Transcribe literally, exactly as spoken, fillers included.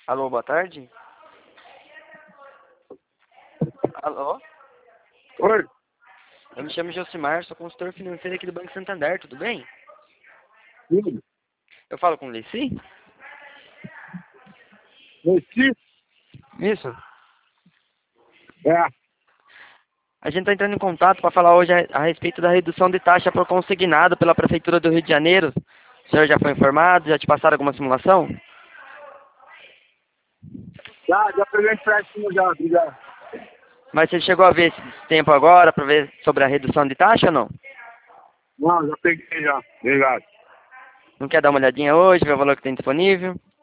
Alô, boa tarde. Alô? Oi, Eu me chamo Josimar, sou consultor financeiro aqui do Banco Santander, tudo bem? tudo. Eu falo com o Leci? Esse? Isso. É. A gente está entrando em contato para falar hoje a, a respeito da redução de taxa por consignado pela Prefeitura do Rio de Janeiro. O senhor já foi informado? Já te passaram alguma simulação? Já, já peguei empréstimo já, obrigado. Mas você chegou a ver esse tempo agora para ver sobre a redução de taxa ou não? Não, já peguei já, obrigado. Não quer dar uma olhadinha hoje, ver o valor que tem disponível?